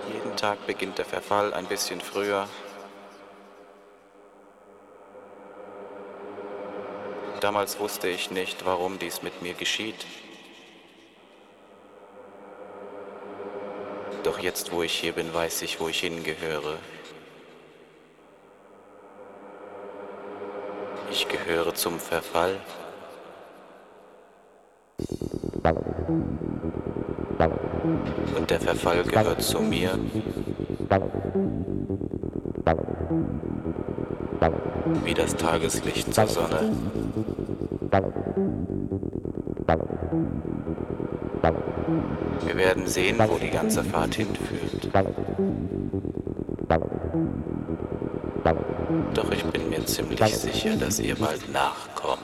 Jeden Tag beginnt der Verfall ein bisschen früher. Damals wusste ich nicht, warum dies mit mir geschieht. Doch jetzt, wo ich hier bin, weiß ich, wo ich hingehöre. Ich gehöre zum Verfall. Und der Verfall gehört zu mir. Wie das Tageslicht zur Sonne. Wir werden sehen, wo die ganze Fahrt hinführt. Doch ich bin mir ziemlich sicher, dass ihr bald nachkommt.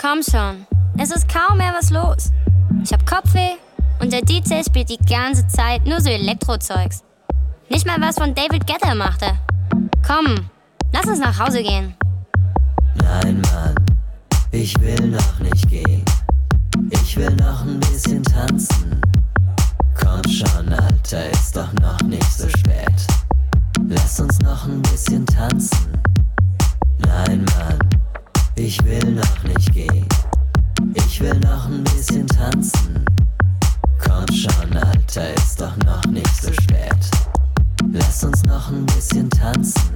komm schon. Es ist kaum mehr was los. Ich hab Kopfweh und der DJ spielt die ganze Zeit nur so Elektrozeugs. Nicht mal was von David Guetta macht er. Komm, lass uns nach Hause gehen. Nein, Mann, ich will noch nicht gehen. Ich will noch ein bisschen tanzen. Komm schon, Alter, ist doch noch nicht so spät. Lass uns noch ein bisschen tanzen. Nein, Mann, ich will noch nicht gehen. Ich will noch ein bisschen tanzen. Komm schon, Alter, ist doch noch nicht so spät. Lass uns noch ein bisschen tanzen.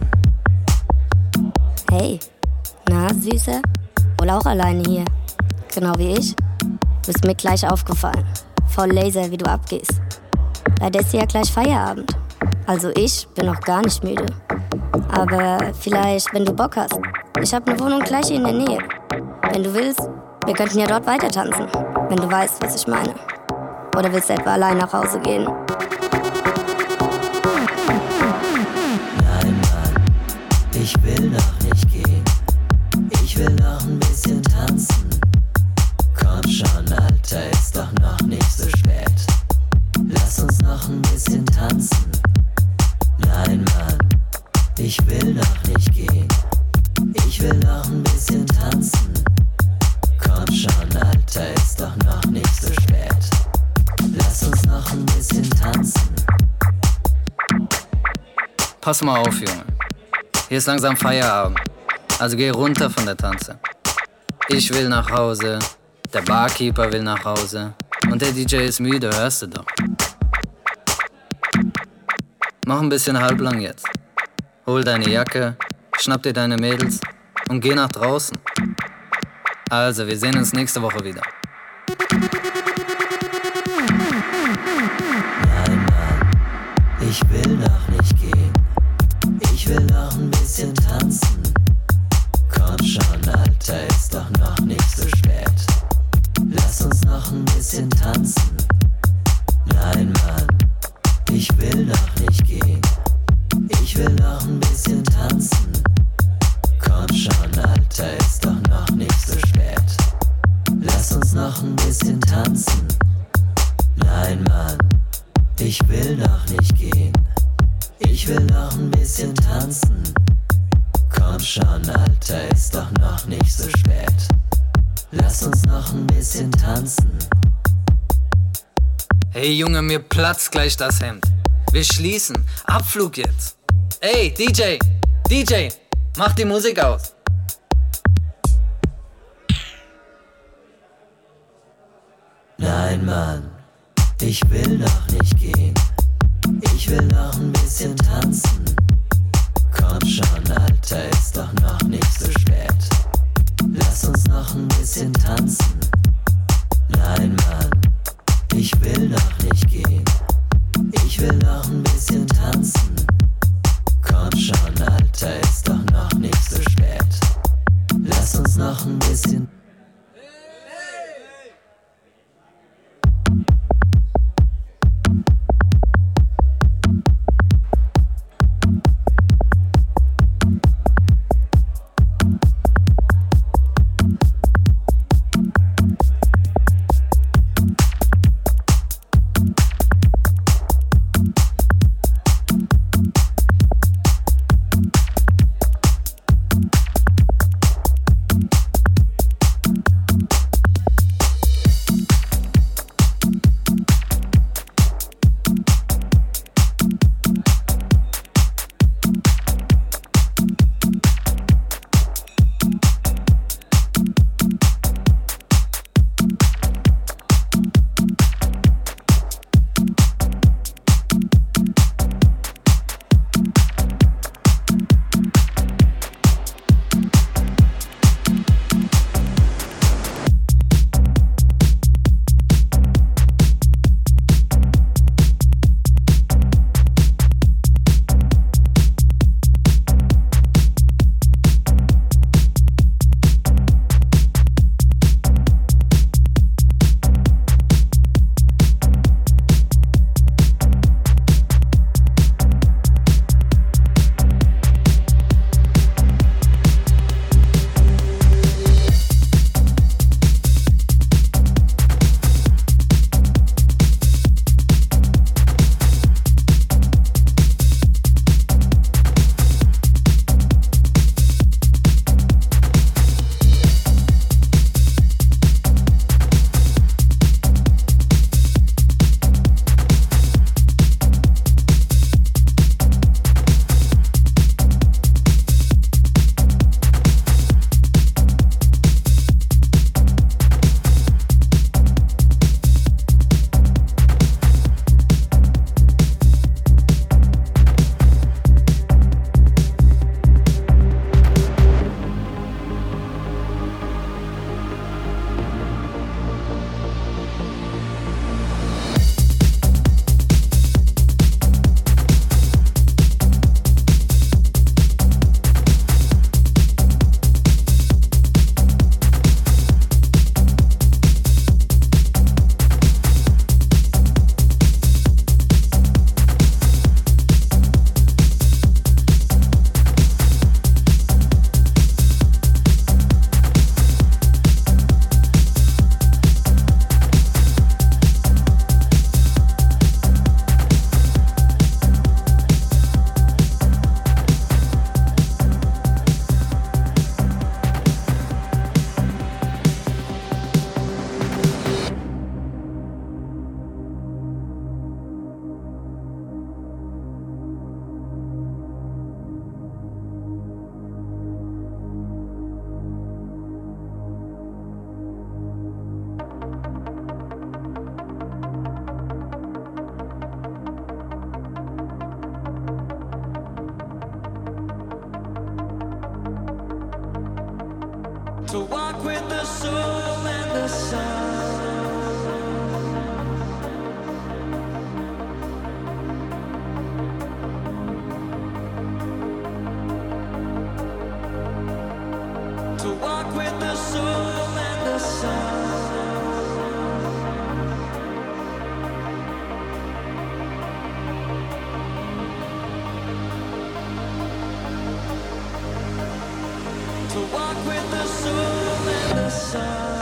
Hey, na, Süße? Wohl auch alleine hier. Genau wie ich. Bist mir gleich aufgefallen. Voll Laser, wie du abgehst. Leider ist ja gleich Feierabend. Also ich bin noch gar nicht müde. Aber vielleicht, wenn du Bock hast. Ich hab eine Wohnung gleich hier in der Nähe. Wenn du willst, wir könnten ja dort weiter tanzen. Wenn du weißt, was ich meine. Oder willst du etwa allein nach Hause gehen? Nein, Mann, ich will noch nicht gehen. Ich will noch ein bisschen tanzen. Komm schon, Alter, ist doch noch nicht so spät. Lass uns noch ein bisschen tanzen. Nein, Mann, ich will noch nicht gehen. Ich will noch ein bisschen tanzen. Komm schon, Alter, ist doch noch nicht so spät. Lass uns noch ein bisschen tanzen. Pass mal auf, Junge. Hier ist langsam Feierabend. Also geh runter von der Tanze. Ich will nach Hause, der Barkeeper will nach Hause und der DJ ist müde, hörst du doch. Mach ein bisschen halblang jetzt. Hol deine Jacke, schnapp dir deine Mädels und geh nach draußen. Also, wir sehen uns nächste Woche wieder. Nein, Mann, ich will noch nicht gehen. Ich will noch ein bisschen tanzen. Komm schon, Alter, ist doch noch nicht so spät. Lass uns noch ein bisschen tanzen. Nein, Mann, ich will noch nicht gehen. Ich will noch ein bisschen tanzen. Komm schon, Alter, ist doch noch nicht so spät. Lass uns noch ein bisschen tanzen. Nein, Mann, ich will noch nicht gehen. Ich will noch ein bisschen tanzen. Komm schon, Alter, ist doch noch nicht so spät. Lass uns noch ein bisschen tanzen. Hey Junge, mir platzt gleich das Hemd. Wir schließen. Abflug jetzt. Ey, DJ, mach die Musik aus. Nein, Mann, ich will noch nicht gehen. Ich will noch ein bisschen tanzen. Komm schon, Alter, ist doch noch nicht so spät. Lass uns noch ein bisschen tanzen. Nein, Mann, ich will noch nicht gehen. Ich will noch ein bisschen tanzen. Komm schon, Alter, ist doch noch nicht so spät. Lass uns noch ein bisschen the soul and the sun. To walk with the soul and the sun. To walk with the soul and the sun.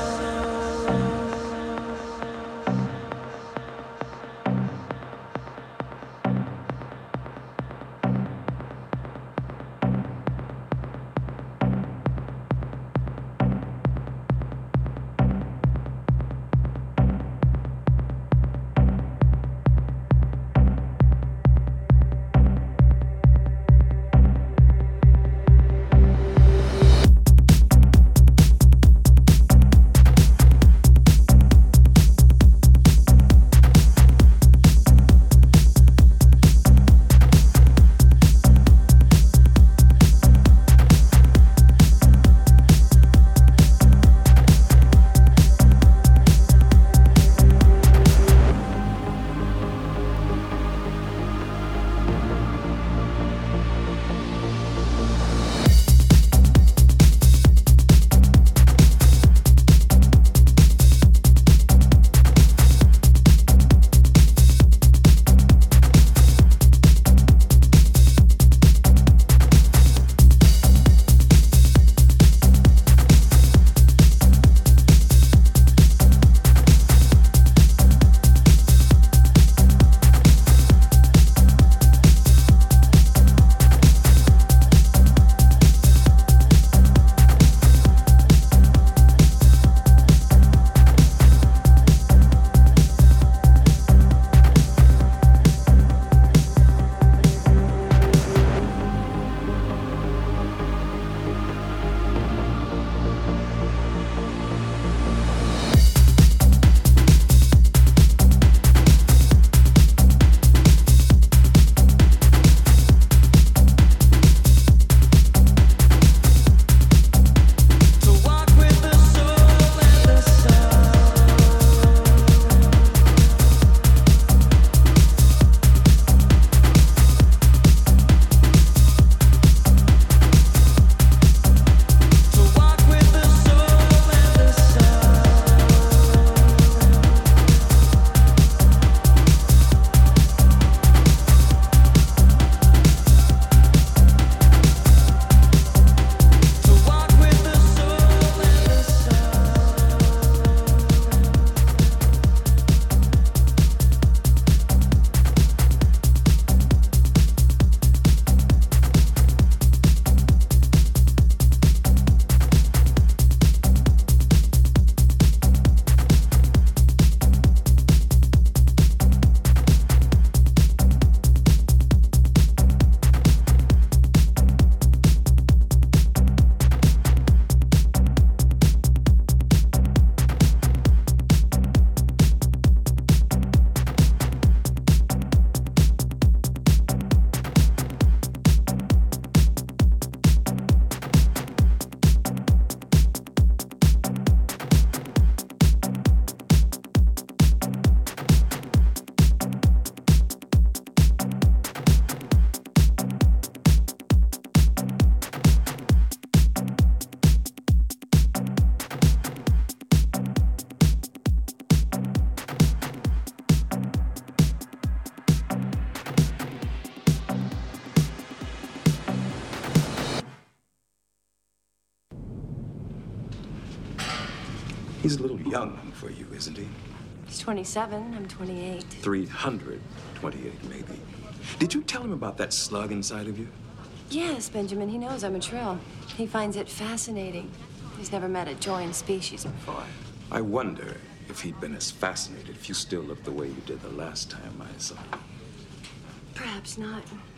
He's a little young for you, isn't he? He's 27. I'm 28. 328, maybe. Did you tell him about that slug inside of you? Yes, Benjamin. He knows I'm a Trill. He finds it fascinating. He's never met a joined species before. I wonder if he'd been as fascinated if you still looked the way you did the last time I saw you. Perhaps not.